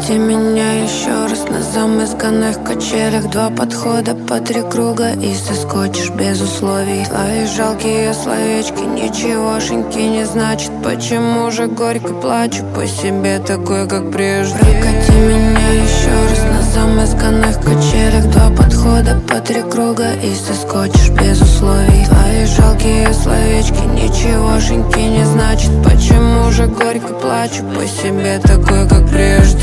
Прокати меня еще раз на замызганных качелях. Два подхода по 3 круга и соскочишь без условий. Твои жалкие словечки ничегошеньки не значит. Почему же горько плачу по себе такой, как прежде? Прокати меня еще раз на замызганных качелях. Два подхода по 3 круга и соскочишь без условий. Твои жалкие словечки ничегошеньки не значит. Почему же горько плачу по себе такой, как прежде?